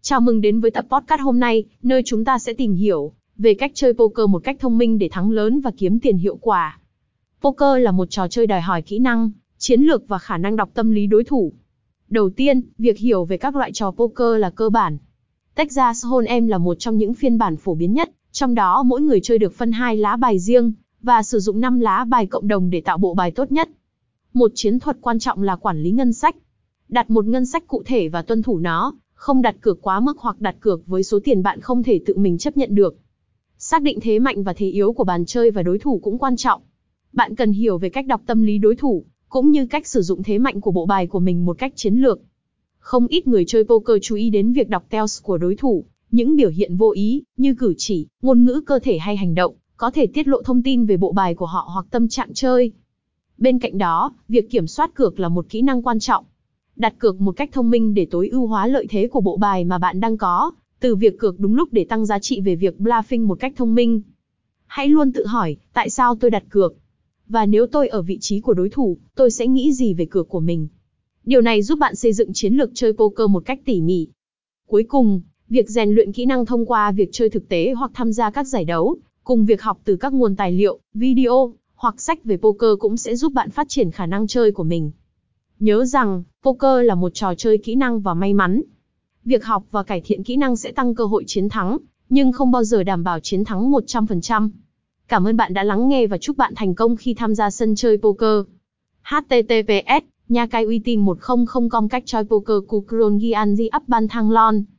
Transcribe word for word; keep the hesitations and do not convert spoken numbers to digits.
Chào mừng đến với tập podcast hôm nay, nơi chúng ta sẽ tìm hiểu về cách chơi poker một cách thông minh để thắng lớn và kiếm tiền hiệu quả. Poker là một trò chơi đòi hỏi kỹ năng, chiến lược và khả năng đọc tâm lý đối thủ. Đầu tiên, việc hiểu về các loại trò poker là cơ bản. Texas Hold'em là một trong những phiên bản phổ biến nhất, trong đó mỗi người chơi được phân hai lá bài riêng và sử dụng năm lá bài cộng đồng để tạo bộ bài tốt nhất. Một chiến thuật quan trọng là quản lý ngân sách. Đặt một ngân sách cụ thể và tuân thủ nó, không đặt cược quá mức hoặc đặt cược với số tiền bạn không thể tự mình chấp nhận được. Xác định thế mạnh và thế yếu của bàn chơi và đối thủ cũng quan trọng. Bạn cần hiểu về cách đọc tâm lý đối thủ, cũng như cách sử dụng thế mạnh của bộ bài của mình một cách chiến lược. Không ít người chơi poker chú ý đến việc đọc tells của đối thủ, những biểu hiện vô ý, như cử chỉ, ngôn ngữ cơ thể hay hành động, có thể tiết lộ thông tin về bộ bài của họ hoặc tâm trạng chơi. Bên cạnh đó, việc kiểm soát cược là một kỹ năng quan trọng. Đặt cược một cách thông minh để tối ưu hóa lợi thế của bộ bài mà bạn đang có, từ việc cược đúng lúc để tăng giá trị về việc bluffing một cách thông minh. Hãy luôn tự hỏi, tại sao tôi đặt cược? Và nếu tôi ở vị trí của đối thủ, tôi sẽ nghĩ gì về cược của mình? Điều này giúp bạn xây dựng chiến lược chơi poker một cách tỉ mỉ. Cuối cùng, việc rèn luyện kỹ năng thông qua việc chơi thực tế hoặc tham gia các giải đấu, cùng việc học từ các nguồn tài liệu, video, hoặc sách về poker cũng sẽ giúp bạn phát triển khả năng chơi của mình. Nhớ rằng, poker là một trò chơi kỹ năng và may mắn. Việc học và cải thiện kỹ năng sẽ tăng cơ hội chiến thắng, nhưng không bao giờ đảm bảo chiến thắng một trăm phần trăm. Cảm ơn bạn đã lắng nghe và chúc bạn thành công khi tham gia sân chơi poker. H T T P S, nhà cái uy tín một trăm com cách chơi poker cu Kron Gian Di Up Ban Thăng Lon.